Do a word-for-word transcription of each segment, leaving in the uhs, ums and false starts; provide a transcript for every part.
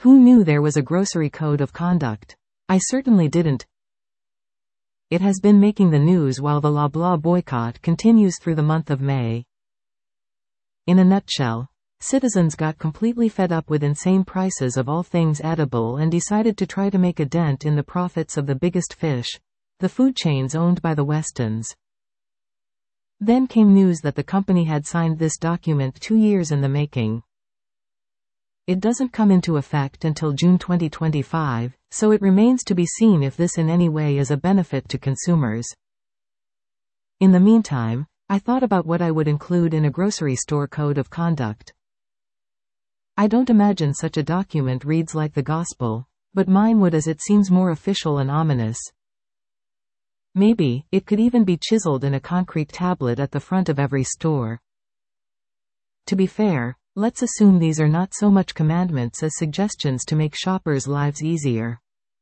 Who knew there was a grocery code of conduct? I certainly didn't. It has been making the news while the Loblaw boycott continues through the month of May. In a nutshell, citizens got completely fed up with insane prices of all things edible and decided to try to make a dent in the profits of the biggest fish, the food chains owned by the Westons. Then came news that the company had signed this document two years in the making. It doesn't come into effect until June twenty twenty-five, so it remains to be seen if this in any way is a benefit to consumers. In the meantime, I thought about what I would include in a grocery store code of conduct. I don't imagine such a document reads like the gospel, but mine would, as it seems more official and ominous. Maybe, it could even be chiseled in a concrete tablet at the front of every store. To be fair, let's assume these are not so much commandments as suggestions to make shoppers' lives easier.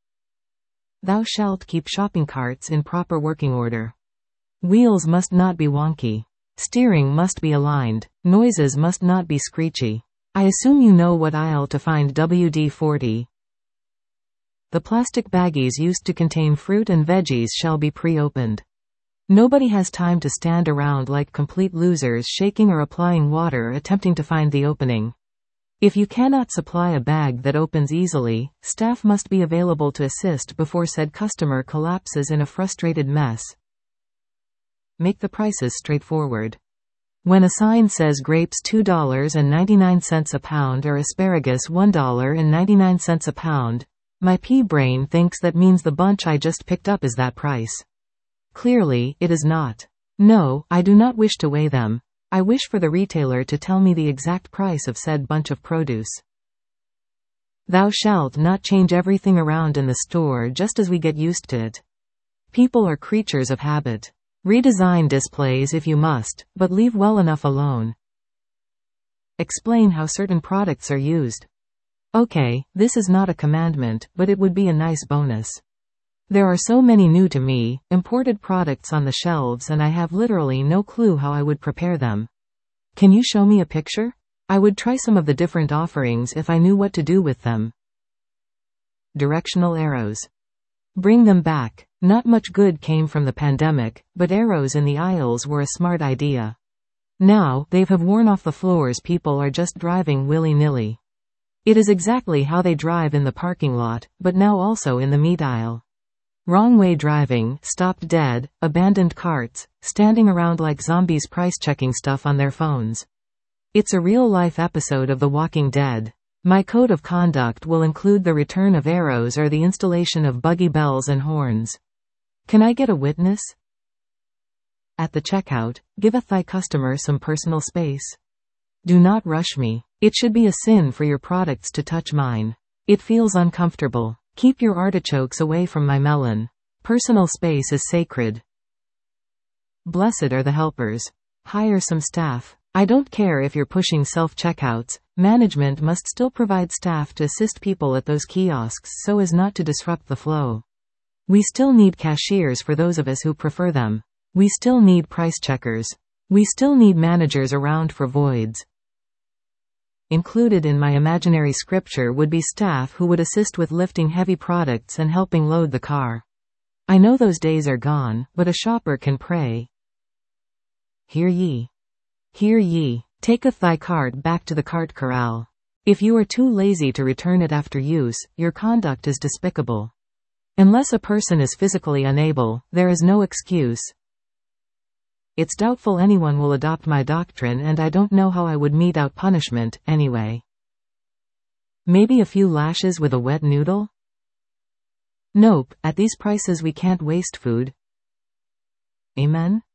Thou shalt keep shopping carts in proper working order. Wheels must not be wonky. Steering must be aligned. Noises must not be screechy. I assume you know what aisle to find W D forty. The plastic baggies used to contain fruit and veggies shall be pre-opened. Nobody has time to stand around like complete losers shaking or applying water attempting to find the opening. If you cannot supply a bag that opens easily, staff must be available to assist before said customer collapses in a frustrated mess. Make the prices straightforward. When a sign says grapes two dollars and ninety-nine cents a pound or asparagus one dollar and ninety-nine cents a pound, my pea-brain thinks that means the bunch I just picked up is that price. Clearly, it is not. No, I do not wish to weigh them. I wish for the retailer to tell me the exact price of said bunch of produce. Thou shalt not change everything around in the store just as we get used to it. People are creatures of habit. Redesign displays if you must, but leave well enough alone. Explain how certain products are used. Okay, this is not a commandment, but it would be a nice bonus. There are so many new to me, imported products on the shelves and I have literally no clue how I would prepare them. Can you show me a picture? I would try some of the different offerings if I knew what to do with them. Directional arrows. Bring them back. Not much good came from the pandemic, but arrows in the aisles were a smart idea. Now, they have worn off the floors, people are just driving willy-nilly. It is exactly how they drive in the parking lot, but now also in the meat aisle. Wrong way driving, stopped dead, abandoned carts, standing around like zombies price-checking stuff on their phones. It's a real-life episode of The Walking Dead. My code of conduct will include the return of arrows or the installation of buggy bells and horns. Can I get a witness? At the checkout, giveth thy customer some personal space. Do not rush me. It should be a sin for your products to touch mine. It feels uncomfortable. Keep your artichokes away from my melon. Personal space is sacred. Blessed are the helpers. Hire some staff. I don't care if you're pushing self-checkouts, management must still provide staff to assist people at those kiosks so as not to disrupt the flow. We still need cashiers for those of us who prefer them. We still need price checkers. We still need managers around for voids. Included in my imaginary scripture would be staff who would assist with lifting heavy products and helping load the car. I know those days are gone, but a shopper can pray. Hear ye. Hear ye. Taketh thy cart back to the cart corral. If you are too lazy to return it after use, your conduct is despicable. Unless a person is physically unable, there is no excuse. It's doubtful anyone will adopt my doctrine and I don't know how I would mete out punishment, anyway. Maybe a few lashes with a wet noodle? Nope, at these prices we can't waste food. Amen?